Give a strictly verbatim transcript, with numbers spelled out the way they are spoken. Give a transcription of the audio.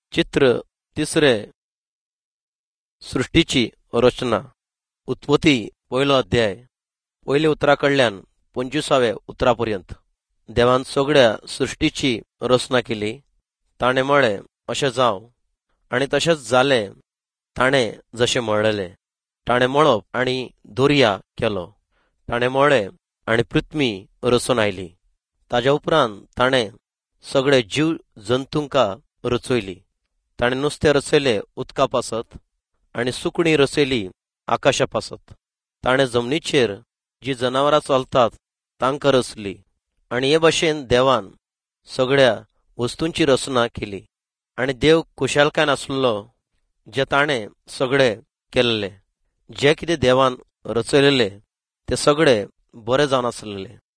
चित्र तिसरे सृष्टीची रचना. उत्पत्ती पयलो अध्याय पयले उतरा कडल्यान पंचवीसाव्या उतरापर्यंत. देवान सगळ्या सृष्टीची रचना केली. ताणे म्हळे अशें जावं आनी तशेंच जालें. ताणे जशें म्हणलेले ताणे मळप आनी दर्या केलो. ताणे मळे आनी पृथ्वी रचून आयली. ताज्या उपरांत ताणे सगळे जीव जंतूंका रचयली. ताणे नुस्तें रचयले उदका पासत आनी सुकणीं रचयली आकाशा पासत. ताणे जमनीचेर जी जनावरां चलतात तांकां रचली. आनी हे भाशेन देवान सगळ्या वस्तूंची रचना केली. आनी देव खुशालकायेन आसलो जे ताणे सगळे केल्ले. जे कितें देवान रचयलेले ते सगळे बरे जावन आसलेले.